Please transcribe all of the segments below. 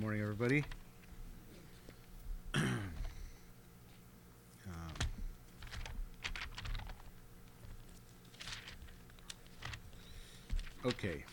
Morning, everybody. Okay.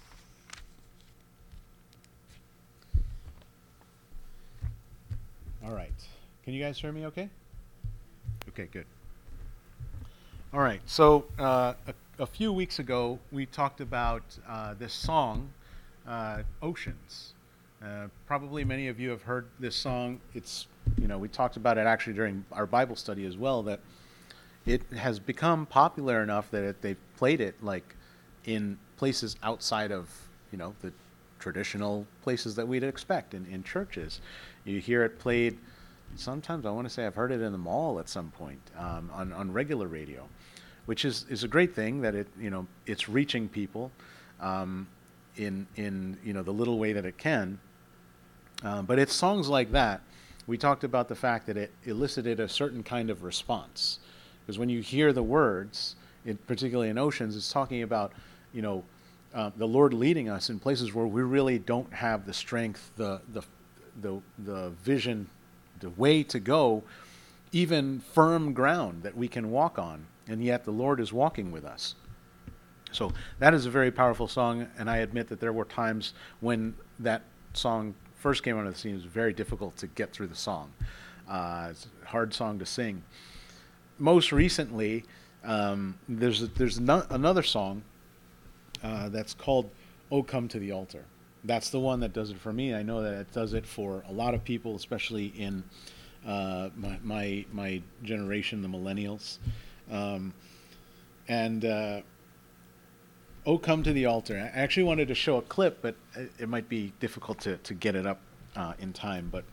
All right. Can you guys hear me okay? Okay, good. All right. So, a few weeks ago, we talked about this song, Oceans. Probably many of you have heard this song. We talked about it actually during our Bible study as well, that it has become popular enough that they've played it like in places outside of, the traditional places that we'd expect in churches. You hear it played. Sometimes I want to say I've heard it in the mall at some point on regular radio, which is a great thing that it's reaching people in the little way that it can. But it's songs like that. We talked about the fact that it elicited a certain kind of response, because when you hear the words, particularly in Oceans, it's talking about the Lord leading us in places where we really don't have the strength, the vision, the way to go, even firm ground that we can walk on, and yet the Lord is walking with us. So that is a very powerful song, and I admit that there were times when that song first came onto the scene. It was very difficult to get through the song. It's a hard song to sing. Most recently, there's another song that's called "Oh Come to the Altar." That's the one that does it for me. I know that it does it for a lot of people, especially in my generation, the millennials. "Oh Come to the Altar." I actually wanted to show a clip, but it might be difficult to get it up in time. But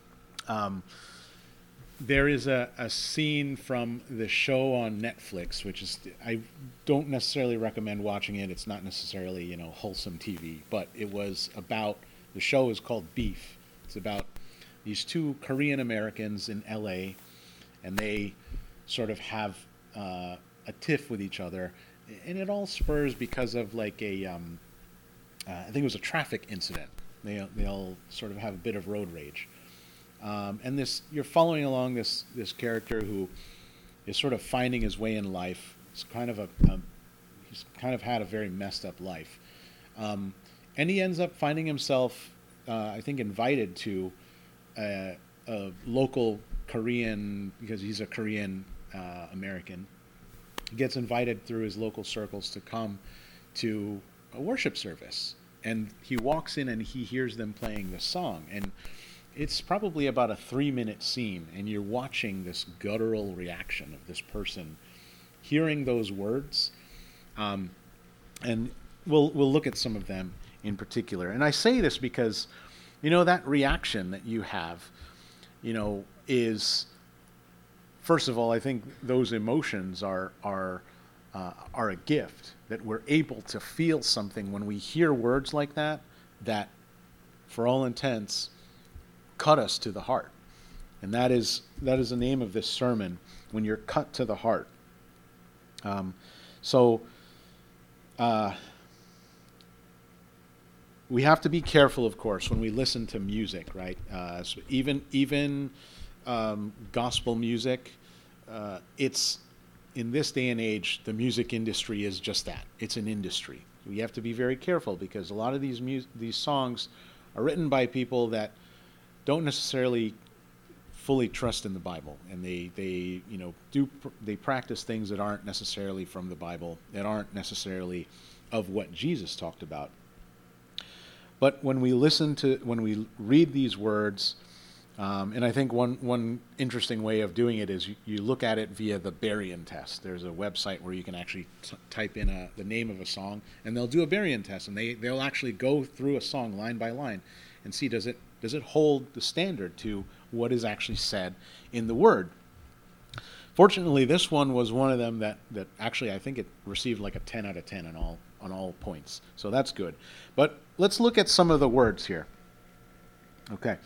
there is a scene from the show on Netflix, which is, I don't necessarily recommend watching it. It's not necessarily, wholesome TV, but the show is called Beef. It's about these two Korean Americans in LA, and they sort of have a tiff with each other, and it all spurs because of like I think it was a traffic incident. They all sort of have a bit of road rage. And you're following along this character who is sort of finding his way in life. He's kind of had a very messed up life, and he ends up finding himself, I think, invited to a local Korean, because he's a Korean American. He gets invited through his local circles to come to a worship service, and he walks in and he hears them playing this song, and it's probably about a 3-minute scene, and you're watching this guttural reaction of this person hearing those words, and we'll look at some of them in particular. And I say this because, that reaction that you have, is, first of all, I think those emotions are a gift, that we're able to feel something when we hear words like that, for all intents, cut us to the heart. And that is the name of this sermon, when you're cut to the heart. We have to be careful, of course, when we listen to music, right? So even gospel music, it's, in this day and age, the music industry is just that. It's an industry. We have to be very careful, because a lot of these songs are written by people that don't necessarily fully trust in the Bible, and they practice things that aren't necessarily from the Bible, that aren't necessarily of what Jesus talked about. But when we read these words, and I think one interesting way of doing it is you look at it via the Berean test. There's a website where you can actually type in the name of a song, and they'll do a Berean test, and they'll actually go through a song line by line and see, does it hold the standard to what is actually said in the Word. Fortunately, this one was one of them that actually, I think it received like a 10 out of 10 on all points. So that's good. But let's look at some of the words here. Okay.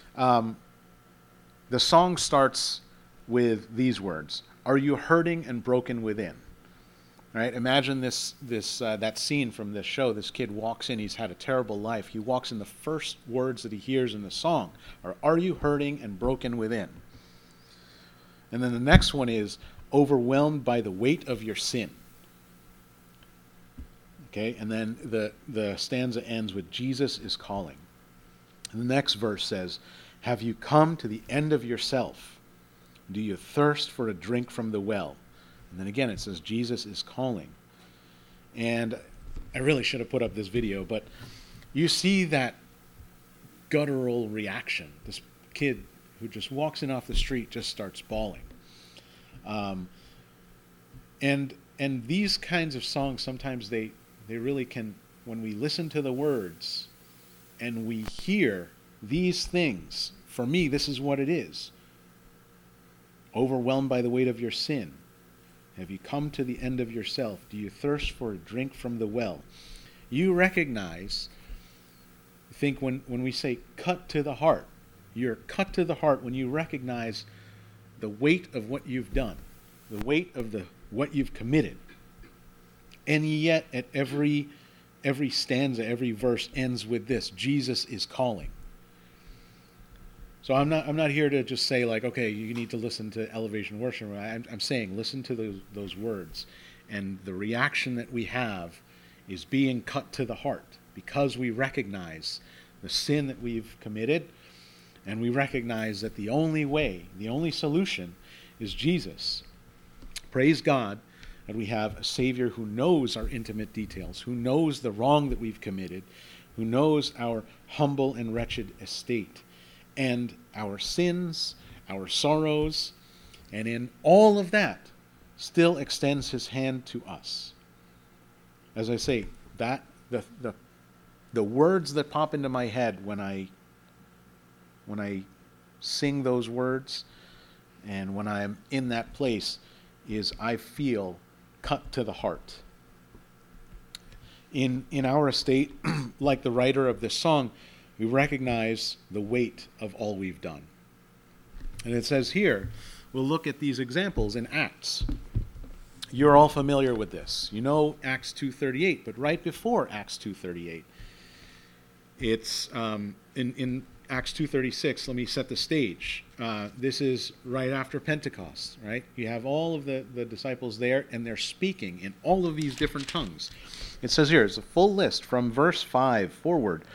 The song starts with these words: "Are you hurting and broken within? Right? Imagine that scene from this show. This kid walks in. He's had a terrible life. He walks in. The first words that he hears in the song are you hurting and broken within?" And then the next one is, "Overwhelmed by the weight of your sin." Okay, and then the stanza ends with, "Jesus is calling." And the next verse says, "Have you come to the end of yourself? Do you thirst for a drink from the well?" And then again it says, "Jesus is calling." And I really should have put up this video, but you see that guttural reaction. This kid who just walks in off the street just starts bawling. And these kinds of songs, sometimes they really can, when we listen to the words and we hear these things, for me, this is what it is. Overwhelmed by the weight of your sin. Have you come to the end of yourself? Do you thirst for a drink from the well? You recognize, I think when we say cut to the heart, you're cut to the heart when you recognize the weight of what you've done, the weight of what you've committed. And yet at every stanza, every verse ends with this: Jesus is calling. So I'm not here to just say like, okay, you need to listen to Elevation Worship. I'm saying listen to those words, and the reaction that we have is being cut to the heart because we recognize the sin that we've committed, and we recognize that the only way, the only solution is Jesus. Praise God that we have a Savior who knows our intimate details, who knows the wrong that we've committed, who knows our humble and wretched estate, and our sins, our sorrows, and in all of that still extends his hand to us. As I say, that the words that pop into my head when I sing those words and when I'm in that place is I feel cut to the heart. In our estate, like the writer of this song, we recognize the weight of all we've done. And it says here, we'll look at these examples in Acts. You're all familiar with this. You know Acts 2:38, but right before Acts 2:38, it's in Acts 2:36. Let me set the stage. This is right after Pentecost, right? You have all of the disciples there, and they're speaking in all of these different tongues. It says here, it's a full list from verse 5 forward.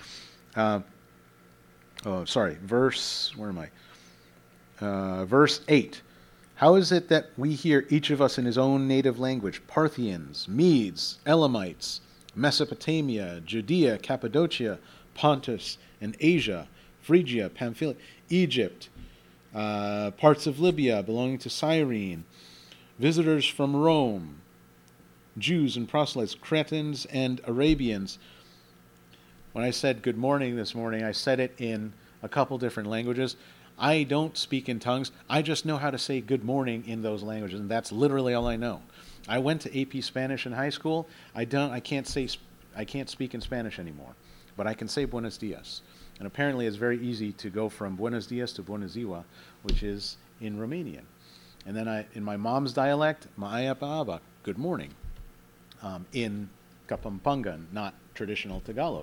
Verse 8. How is it that we hear each of us in his own native language? Parthians, Medes, Elamites, Mesopotamia, Judea, Cappadocia, Pontus, and Asia, Phrygia, Pamphylia, Egypt, parts of Libya belonging to Cyrene, visitors from Rome, Jews and proselytes, Cretans and Arabians. When I said good morning this morning, I said it in a couple different languages. I don't speak in tongues. I just know how to say good morning in those languages, and that's literally all I know. I went to AP Spanish in high school. I can't speak in Spanish anymore, but I can say buenos dias. And apparently it's very easy to go from buenos dias to bună ziua, which is in Romanian. And then in my mom's dialect, maaya paaba, good morning, in Kapampangan, not traditional Tagalog.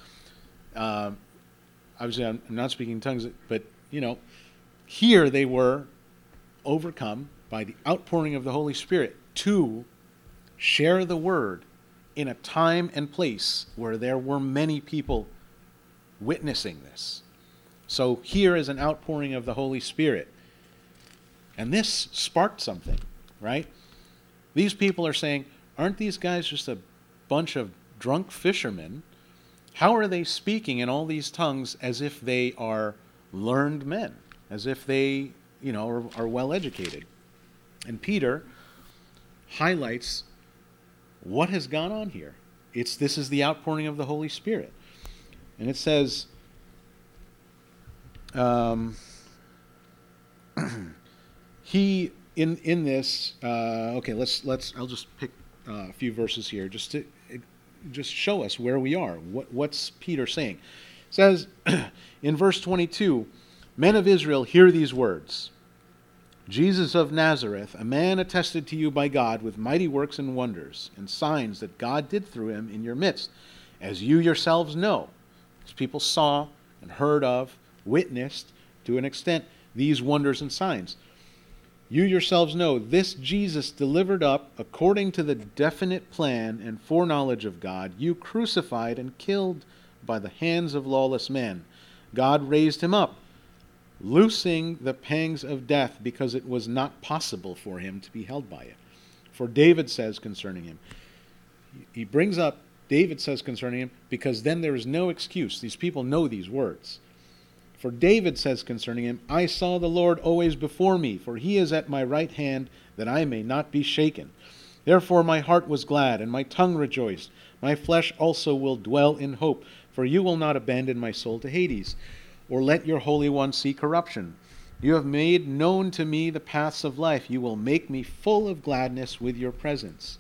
Obviously, I'm not speaking tongues, but, here they were overcome by the outpouring of the Holy Spirit to share the word in a time and place where there were many people witnessing this. So here is an outpouring of the Holy Spirit. And this sparked something, right? These people are saying, aren't these guys just a bunch of drunk fishermen? How are they speaking in all these tongues as if they are learned men, as if they, are well educated? And Peter highlights what has gone on here. This is the outpouring of the Holy Spirit. And it says, he in this. I'll just pick a few verses here just to show us where we are. What's Peter saying? It says in verse 22, "Men of Israel, hear these words. Jesus of Nazareth, a man attested to you by God with mighty works and wonders and signs that God did through him in your midst, as you yourselves know." As people saw and heard of, witnessed, to an extent, these wonders and signs. "You yourselves know this Jesus delivered up according to the definite plan and foreknowledge of God, you crucified and killed by the hands of lawless men. God raised him up, loosing the pangs of death, because it was not possible for him to be held by it. For David says concerning him," he brings up David says concerning him, because then there is no excuse. These people know these words. "For David says concerning him, I saw the Lord always before me, for he is at my right hand, that I may not be shaken. Therefore my heart was glad, and my tongue rejoiced. My flesh also will dwell in hope, for you will not abandon my soul to Hades, or let your Holy One see corruption. You have made known to me the paths of life. You will make me full of gladness with your presence.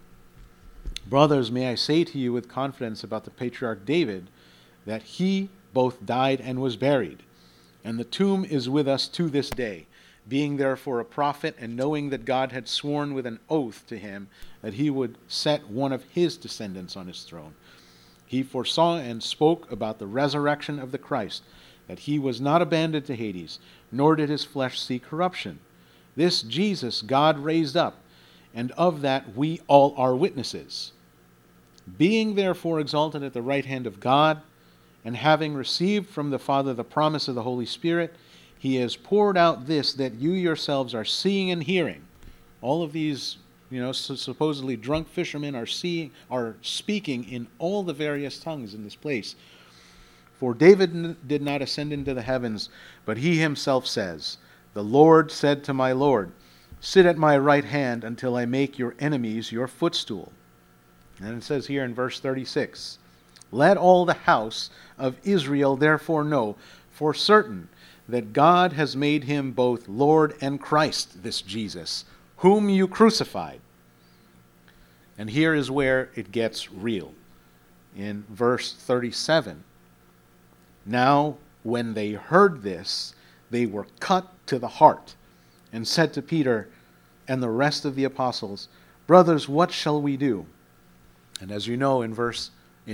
Brothers, may I say to you with confidence about the patriarch David, that he both died and was buried, and the tomb is with us to this day. Being therefore a prophet, and knowing that God had sworn with an oath to him that he would set one of his descendants on his throne, he foresaw and spoke about the resurrection of the Christ, that he was not abandoned to Hades, nor did his flesh see corruption. This Jesus God raised up, and of that we all are witnesses. Being therefore exalted at the right hand of God, and having received from the Father the promise of the Holy Spirit, he has poured out this that you yourselves are seeing and hearing." All of these, supposedly drunk fishermen are speaking in all the various tongues in this place. "For David did not ascend into the heavens, but he himself says, the Lord said to my Lord, sit at my right hand until I make your enemies your footstool." And it says here in verse 36, "Let all the house of Israel therefore know for certain that God has made him both Lord and Christ, this Jesus, whom you crucified." And here is where it gets real. In verse 37, "Now when they heard this, they were cut to the heart, and said to Peter and the rest of the apostles, 'Brothers, what shall we do?' And as you know, in verse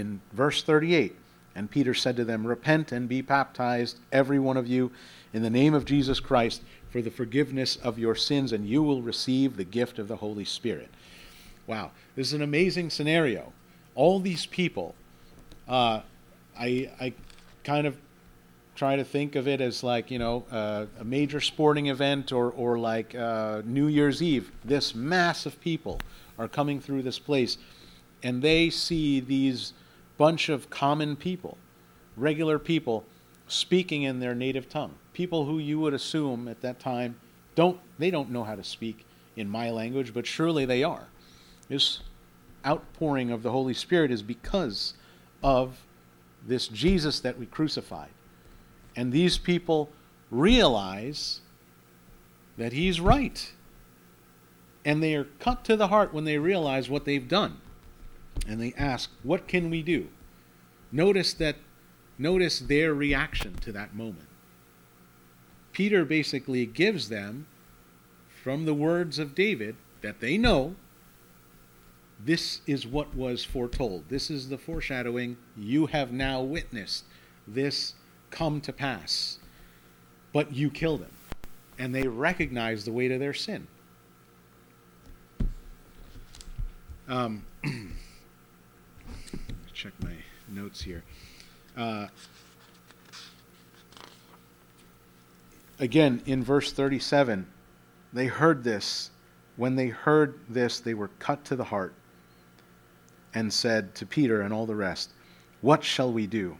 38, and Peter said to them, 'Repent and be baptized, every one of you, in the name of Jesus Christ, for the forgiveness of your sins, and you will receive the gift of the Holy Spirit.'" Wow, this is an amazing scenario. All these people, I kind of try to think of it as like, a major sporting event or like New Year's Eve. This mass of people are coming through this place, and they see these bunch of common people, regular people, speaking in their native tongue. People who you would assume at that time don't know how to speak in my language, but surely they are. This outpouring of the Holy Spirit is because of this Jesus that we crucified. And these people realize that he's right. And they are cut to the heart when they realize what they've done. And they ask, what can we do? Notice their reaction to that moment. Peter basically gives them, from the words of David, that they know, this is what was foretold. This is the foreshadowing. You have now witnessed this come to pass. But you killed him. And they recognize the weight of their sin. Check my notes here. Again, in verse 37, they heard this. When they heard this, they were cut to the heart and said to Peter and all the rest, "What shall we do?"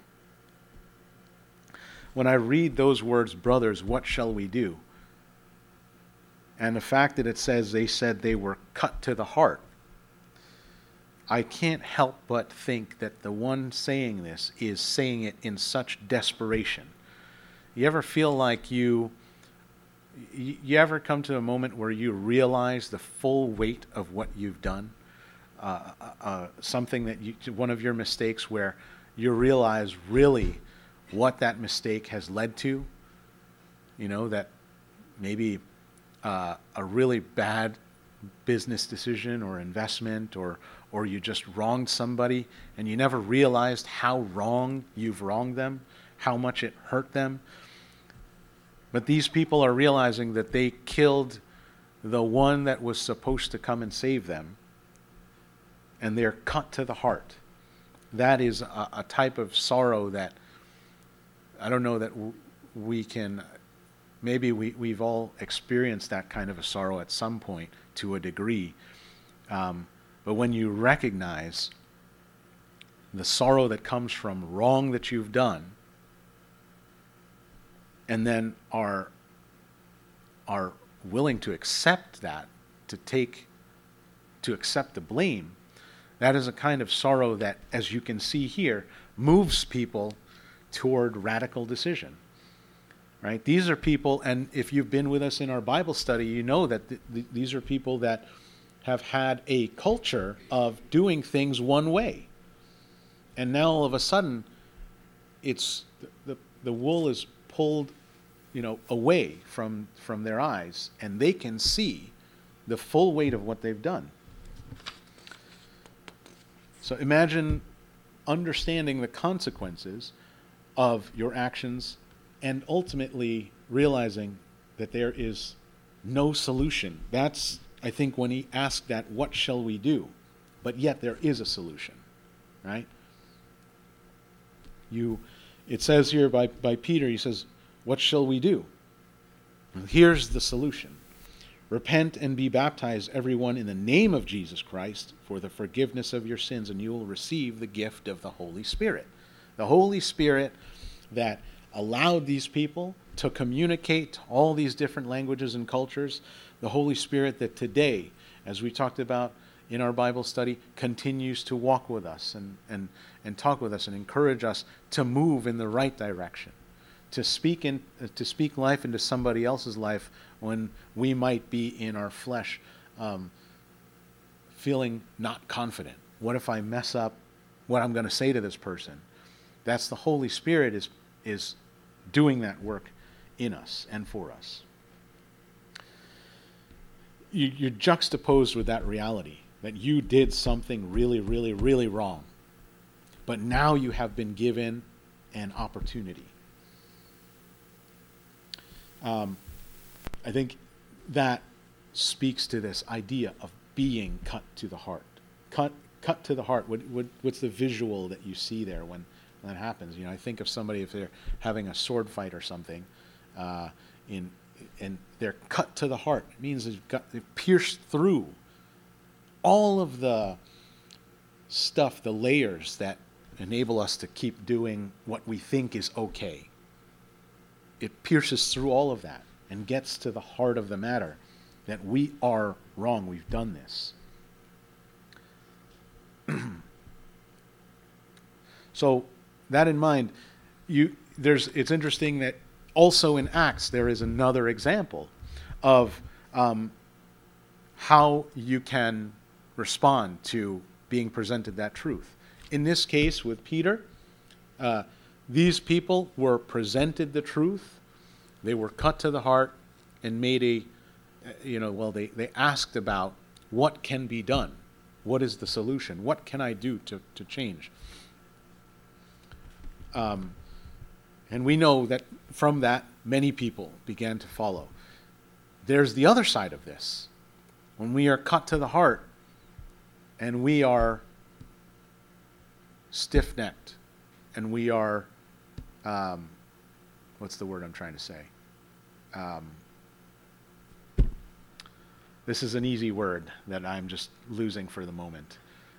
When I read those words, "Brothers, what shall we do?" and the fact that it says they said they were cut to the heart, I can't help but think that the one saying this is saying it in such desperation. You ever feel like you ever come to a moment where you realize the full weight of what you've done? Something that one of your mistakes where you realize really what that mistake has led to? That maybe a really bad business decision or investment, or you just wronged somebody and you never realized how wrong you've wronged them, how much it hurt them. But these people are realizing that they killed the one that was supposed to come and save them, and they're cut to the heart. That is a type of sorrow that I don't know that we can, maybe we've all experienced that kind of a sorrow at some point to a degree. But when you recognize the sorrow that comes from wrong that you've done, and then are willing to accept that, to accept the blame, that is a kind of sorrow that, as you can see here, moves people toward radical decision. Right? These are people, and if you've been with us in our Bible study, you know that these are people that have had a culture of doing things one way. And now all of a sudden, it's the wool is pulled, away from their eyes, and they can see the full weight of what they've done. So imagine understanding the consequences of your actions and ultimately realizing that there is no solution. That's, I think, when he asked that, what shall we do? But yet there is a solution, right? It says here by Peter, he says, what shall we do? Here's the solution. Repent and be baptized, everyone, in the name of Jesus Christ for the forgiveness of your sins, and you will receive the gift of the Holy Spirit. The Holy Spirit that allowed these people to communicate all these different languages and cultures. The Holy Spirit that today, as we talked about in our Bible study, continues to walk with us and talk with us and encourage us to move in the right direction, to speak life into somebody else's life when we might be in our flesh, feeling not confident. What if I mess up what I'm going to say to this person? That's the Holy Spirit is doing that work in us and for us. You're juxtaposed with that reality that you did something really, really, really wrong, but now you have been given an opportunity. I think that speaks to this idea of being cut to the heart. Cut to the heart. What's the visual that you see there when that happens? I think of somebody, if they're having a sword fight or something, and they're cut to the heart. It means they've pierced through all of the stuff, the layers that enable us to keep doing what we think is okay. It pierces through all of that and gets to the heart of the matter, that we are wrong. We've done this. So that in mind, it's interesting that also in Acts there is another example of how you can respond to being presented that truth. In this case with Peter, these people were presented the truth. They were cut to the heart and made they asked about what can be done. What is the solution? What can I do to change? And we know that from that, many people began to follow. There's the other side of this. When we are cut to the heart and we are stiff-necked and we are, what's the word I'm trying to say? This is an easy word that I'm just losing for the moment.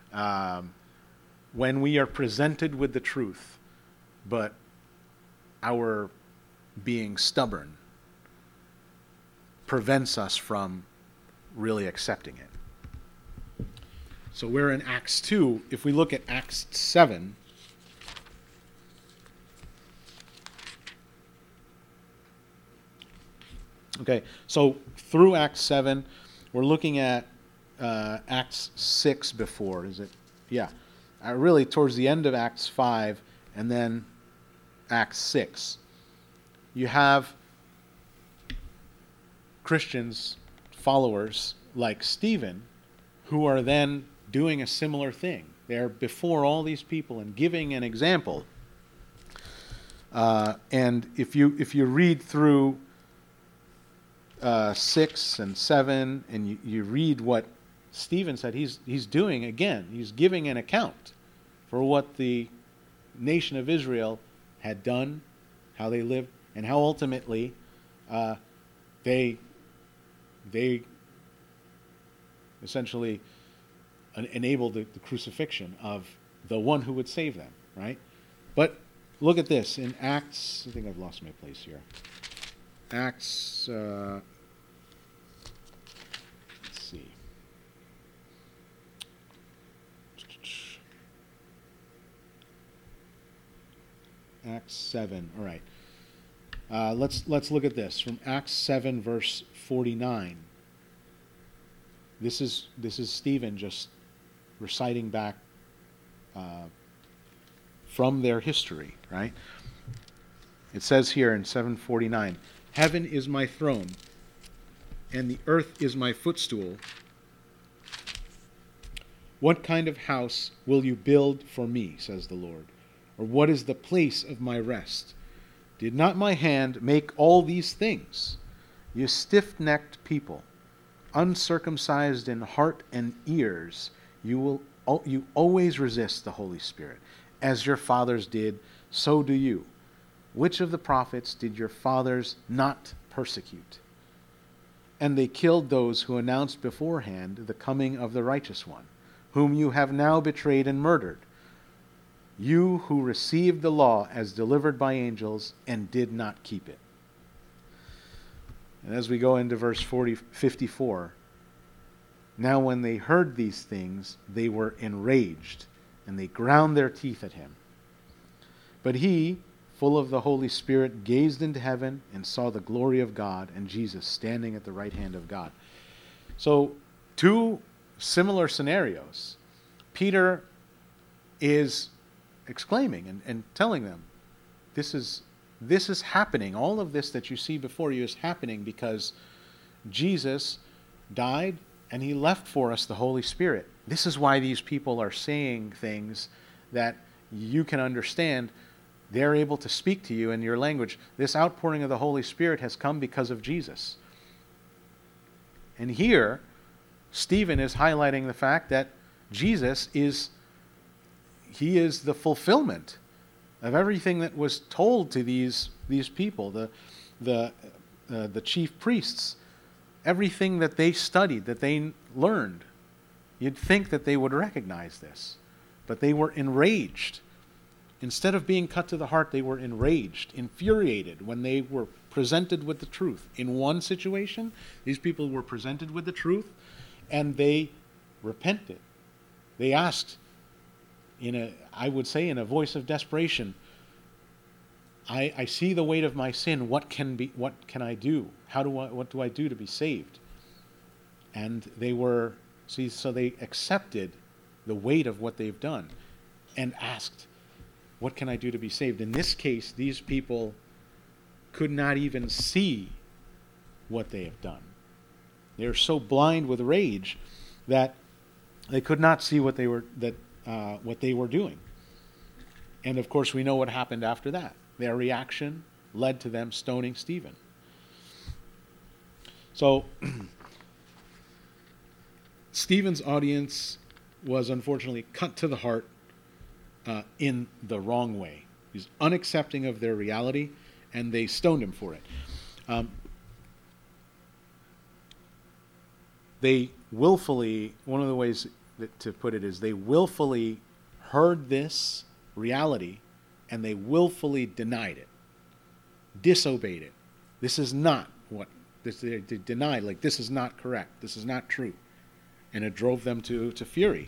When we are presented with the truth, but our being stubborn prevents us from really accepting it. So we're in Acts 2. If we look at Acts 7, okay, so through Acts 7, we're looking at Acts 6 before, is it? Yeah. Really towards the end of Acts 5 and then Acts 6. You have Christians, followers like Stephen, who are then doing a similar thing. They're before all these people and giving an example. And if you read through 6 and 7, and you read what Stephen said, he's doing again. He's giving an account for what the nation of Israel had done, how they lived, and how ultimately they essentially enabled the crucifixion of the one who would save them, right? But look at this in Acts. I think I've lost my place here. Acts. Let's see. Acts 7. All right. Let's look at this from Acts 7, verse 49. This is Stephen just reciting back from their history, right? It says here in 7:49, "Heaven is my throne, and the earth is my footstool. What kind of house will you build for me, says the Lord? Or what is the place of my rest? Did not my hand make all these things? You stiff-necked people, uncircumcised in heart and ears, you always resist the Holy Spirit. As your fathers did, so do you. Which of the prophets did your fathers not persecute? And they killed those who announced beforehand the coming of the righteous one, whom you have now betrayed and murdered. You who received the law as delivered by angels and did not keep it." And as we go into verse 54, "Now when they heard these things, they were enraged, and they ground their teeth at him. But he, full of the Holy Spirit, gazed into heaven and saw the glory of God and Jesus standing at the right hand of God." So, two similar scenarios. Peter is exclaiming and telling them, this is happening. All of this that you see before you is happening because Jesus died and he left for us the Holy Spirit. This is why these people are saying things that you can understand. They're able to speak to you in your language. This outpouring of the Holy Spirit has come because of Jesus. And here, Stephen is highlighting the fact that Jesus is the fulfillment of everything that was told to these people, the chief priests, everything that they studied, that they learned. You'd think that they would recognize this, but they were enraged. Instead of being cut to the heart, they were enraged, infuriated when they were presented with the truth. In one situation, these people were presented with the truth, and they repented. They asked, I would say in a voice of desperation, I see the weight of my sin. What can I do? What do I do to be saved? And so they accepted the weight of what they've done and asked, what can I do to be saved? In this case, these people could not even see what they have done. They were so blind with rage that they could not see what they were doing. And of course, we know what happened after that. Their reaction led to them stoning Stephen. So, Stephen's audience was unfortunately cut to the heart in the wrong way. He's unaccepting of their reality, and they stoned him for it. They willfully, one of the ways to put it is, they willfully heard this reality and they willfully denied it, disobeyed it. This is not what, they denied, like, this is not correct, this is not true. And it drove them to fury.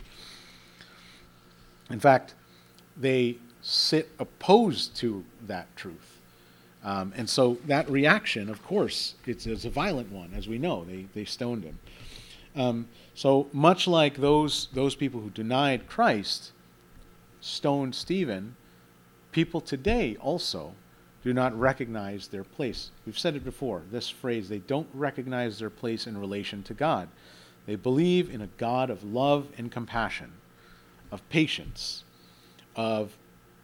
In fact, they sit opposed to that truth. And so that reaction, of course, it's a violent one, as we know. They stoned him. So much like those people who denied Christ stoned Stephen, people today also do not recognize their place. We've said it before, this phrase, they don't recognize their place in relation to God. They believe in a God of love and compassion, of patience, of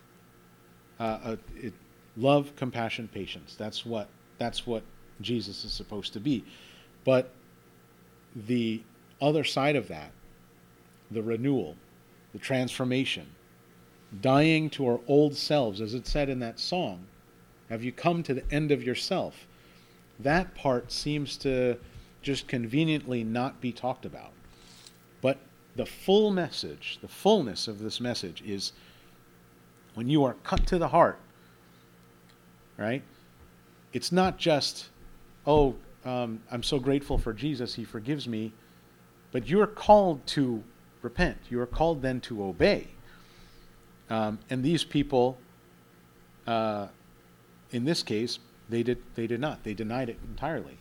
love, compassion, patience. That's what Jesus is supposed to be. But the other side of that, the renewal, the transformation, dying to our old selves, as it said in that song, have you come to the end of yourself? That part seems to just conveniently not be talked about. But the full message, the fullness of this message is when you are cut to the heart, right? It's not just, I'm so grateful for Jesus, he forgives me, but you're called to repent. You are called then to obey. And these people, in this case, they did not. They denied it entirely.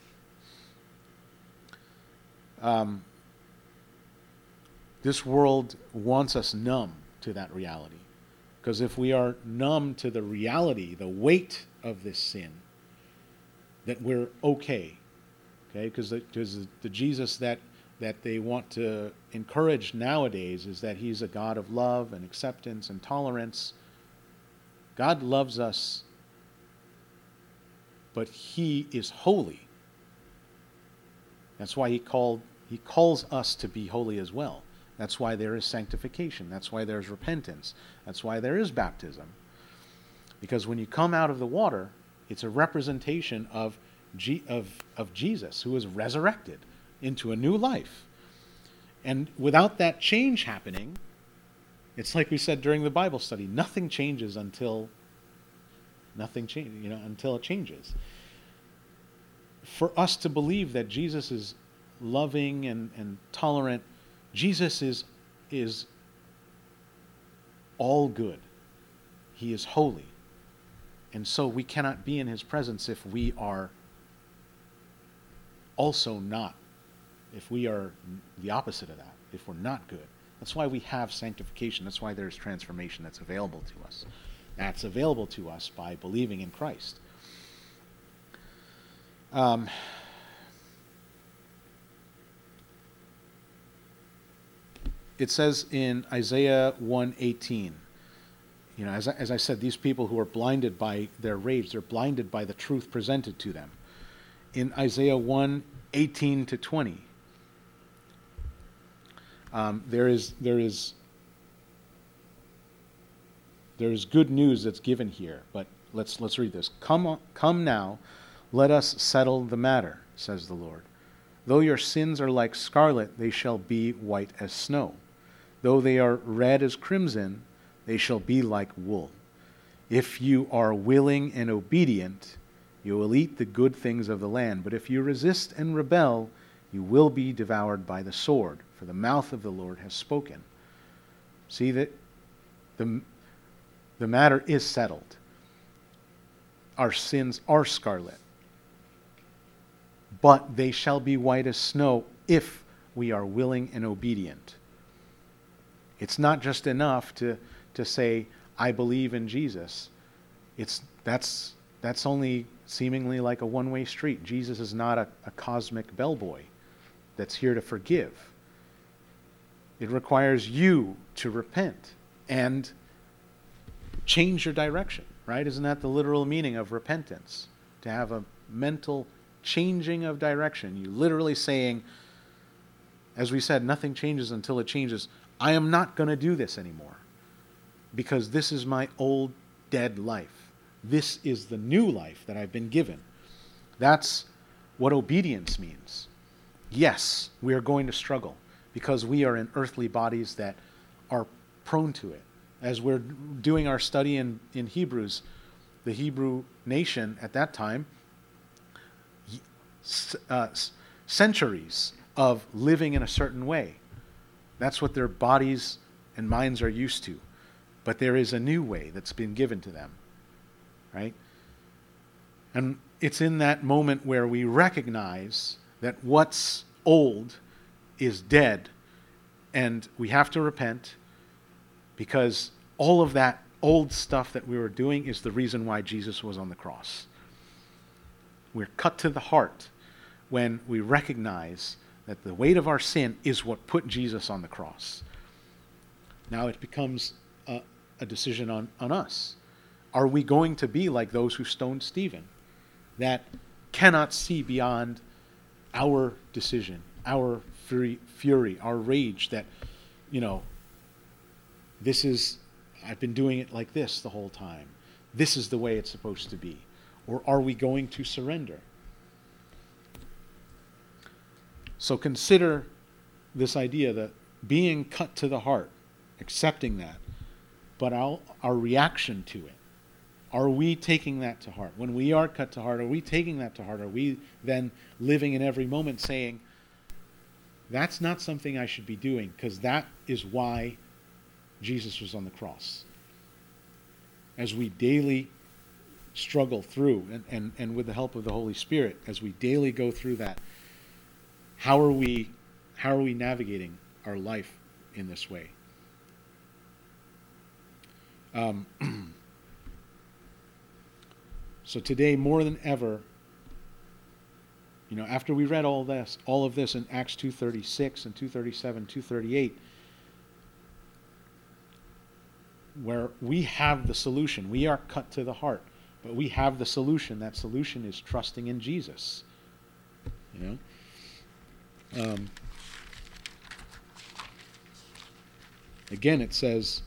This world wants us numb to that reality. Because if we are numb to the reality, the weight of this sin, that we're okay. Because the Jesus that they want to encourage nowadays is that he's a God of love and acceptance and tolerance. God loves us, but he is holy. That's why he calls us to be holy as well. That's why there is sanctification. That's why there's repentance. That's why there is baptism. Because when you come out of the water, it's a representation of Jesus, who is resurrected into a new life. And without that change happening, it's like we said during the Bible study, nothing changes until it changes. For us to believe that Jesus is loving and tolerant, Jesus is all good. He is holy. And so we cannot be in his presence if we are also not, if we are the opposite of that, if we're not good. That's why we have sanctification. That's why there's transformation that's available to us. That's available to us by believing in Christ. It says in Isaiah 1:18, as I said, these people who are blinded by their rage, they're blinded by the truth presented to them. In Isaiah 1:18 to 20, there is good news that's given here, but let's read this. Come now, let us settle the matter, says the Lord. Though your sins are like scarlet, they shall be white as snow. Though they are red as crimson, they shall be like wool. If you are willing and obedient, you will eat the good things of the land. But if you resist and rebel, you will be devoured by the sword, for the mouth of the Lord has spoken. See that the matter is settled. Our sins are scarlet, but they shall be white as snow if we are willing and obedient. It's not just enough to say, I believe in Jesus. That's only seemingly like a one-way street. Jesus is not a cosmic bellboy that's here to forgive. It requires you to repent and change your direction, right? Isn't that the literal meaning of repentance? To have a mental changing of direction. You literally saying, as we said, nothing changes until it changes. I am not going to do this anymore because this is my old dead life. This is the new life that I've been given. That's what obedience means. Yes, we are going to struggle because we are in earthly bodies that are prone to it. As we're doing our study in Hebrews, the Hebrew nation at that time, centuries of living in a certain way. That's what their bodies and minds are used to. But there is a new way that's been given to them, right? And it's in that moment where we recognize that what's old is dead, and we have to repent because all of that old stuff that we were doing is the reason why Jesus was on the cross. We're cut to the heart when we recognize that the weight of our sin is what put Jesus on the cross. Now it becomes a decision on us. Are we going to be like those who stoned Stephen, that cannot see beyond our decision, our fury, our rage, that, I've been doing it like this the whole time. This is the way it's supposed to be. Or are we going to surrender? So consider this idea that being cut to the heart, accepting that, but our reaction to it. Are we taking that to heart? When we are cut to heart, are we taking that to heart? Are we then living in every moment saying, that's not something I should be doing, because that is why Jesus was on the cross? As we daily struggle through, and with the help of the Holy Spirit, as we daily go through that, how are we navigating our life in this way? So today, more than ever, after we read all of this in Acts 2:36 and 2:37, 2:38, where we have the solution. We are cut to the heart, but we have the solution. That solution is trusting in Jesus. Again, it says,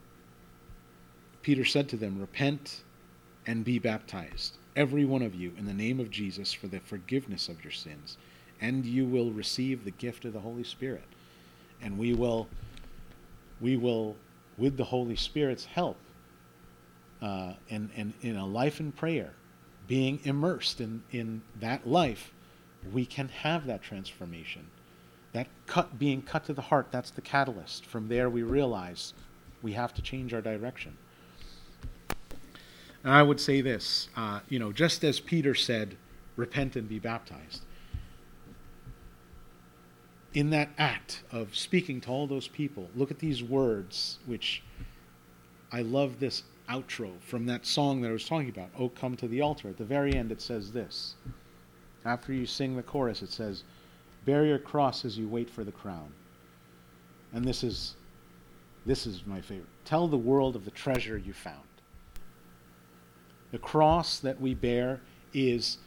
Peter said to them, repent and be baptized, every one of you, in the name of Jesus, for the forgiveness of your sins, and you will receive the gift of the Holy Spirit. And we will, with the Holy Spirit's help, and in a life in prayer, being immersed in that life, we can have that transformation. That being cut to the heart, that's the catalyst. From there we realize we have to change our direction. And I would say this, just as Peter said, repent and be baptized. In that act of speaking to all those people, look at these words, which I love this outro from that song that I was talking about, "Oh, Come to the Altar." At the very end it says this. After you sing the chorus, it says, bear your cross as you wait for the crown. And this is my favorite. Tell the world of the treasure you found. The cross that we bear is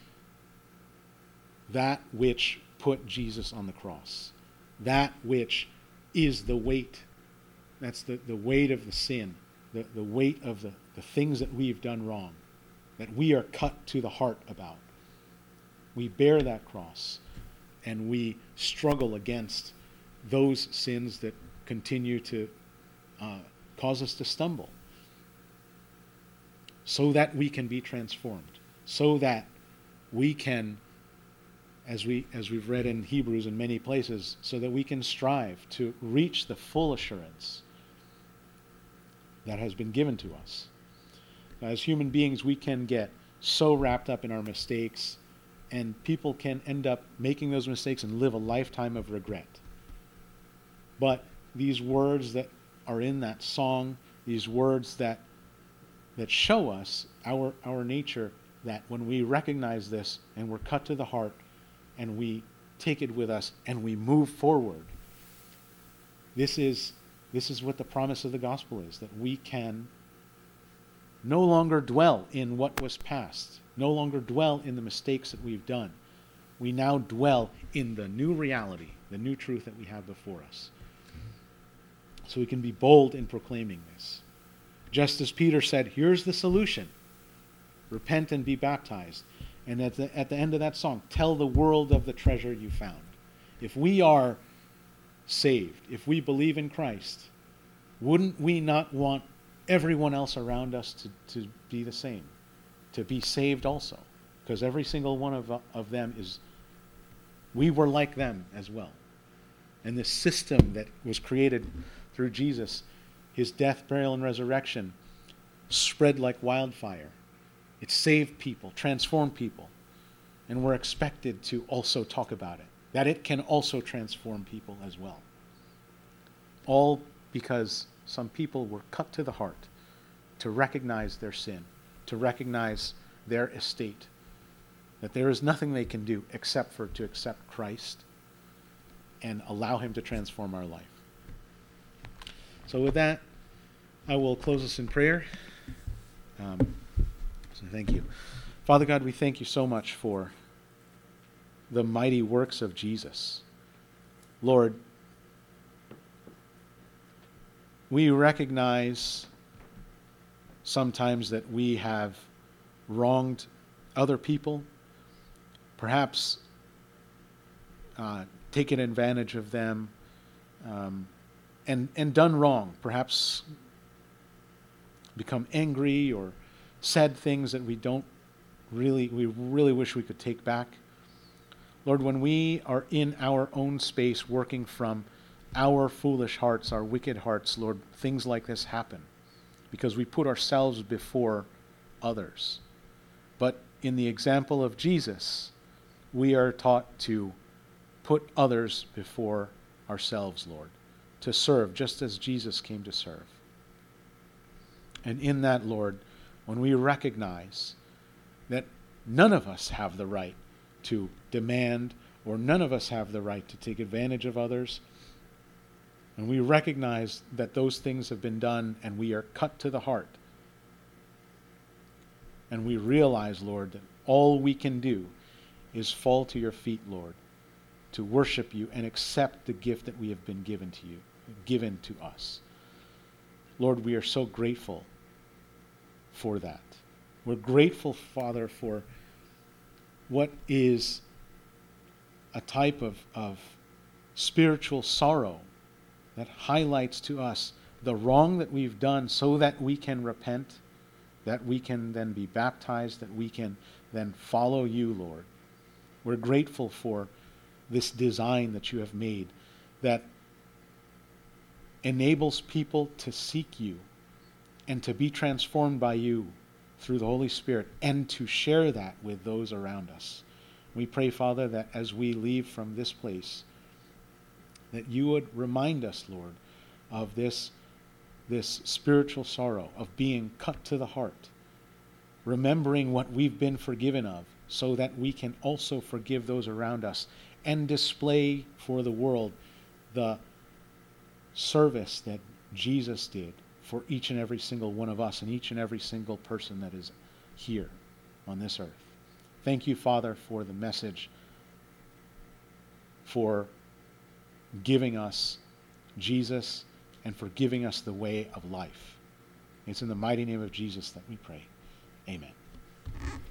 that which put Jesus on the cross. That which is the weight. That's the weight of the sin. The weight of the things that we've done wrong. That we are cut to the heart about. We bear that cross. And we struggle against those sins that continue to cause us to stumble. So that we can be transformed. So that we can, as we've read in Hebrews in many places, so that we can strive to reach the full assurance that has been given to us. As human beings, we can get so wrapped up in our mistakes, and people can end up making those mistakes and live a lifetime of regret. But these words that are in that song, these words that show us our nature, that when we recognize this and we're cut to the heart and we take it with us and we move forward, this is what the promise of the gospel is, that we can no longer dwell in what was past, no longer dwell in the mistakes that we've done. We now dwell in the new reality, the new truth that we have before us. So we can be bold in proclaiming this. Just as Peter said, here's the solution. Repent and be baptized. And at the end of that song, tell the world of the treasure you found. If we are saved, if we believe in Christ, wouldn't we not want everyone else around us to be the same, to be saved also? Because every single one of them we were like them as well. And this system that was created through Jesus, his death, burial, and resurrection, spread like wildfire. It saved people, transformed people. And we're expected to also talk about it, that it can also transform people as well. All because some people were cut to the heart, to recognize their sin, to recognize their estate, that there is nothing they can do except to accept Christ and allow him to transform our life. So with that, I will close us in prayer. So thank you. Father God, we thank you so much for the mighty works of Jesus. Lord, we recognize sometimes that we have wronged other people, perhaps taken advantage of them, and done wrong, perhaps become angry or said things that we really wish we could take back. Lord, when we are in our own space working from our foolish hearts, our wicked hearts, Lord, things like this happen because we put ourselves before others. But in the example of Jesus, we are taught to put others before ourselves, Lord, to serve just as Jesus came to serve. And in that, Lord, when we recognize that none of us have the right to demand, or none of us have the right to take advantage of others, and we recognize that those things have been done and we are cut to the heart, and we realize, Lord, that all we can do is fall to your feet, Lord, to worship you and accept the gift that we have been given to us. Lord, we are so grateful for that. We're grateful, Father, for what is a type of spiritual sorrow that highlights to us the wrong that we've done so that we can repent, that we can then be baptized, that we can then follow you, Lord. We're grateful for this design that you have made that enables people to seek you and to be transformed by you through the Holy Spirit and to share that with those around us. We pray, Father, that as we leave from this place, that you would remind us, Lord, of this spiritual sorrow of being cut to the heart, remembering what we've been forgiven of so that we can also forgive those around us and display for the world the service that Jesus did for each and every single one of us and each and every single person that is here on this earth. Thank you, Father, for the message, for giving us Jesus and for giving us the way of life. It's in the mighty name of Jesus that we pray. Amen.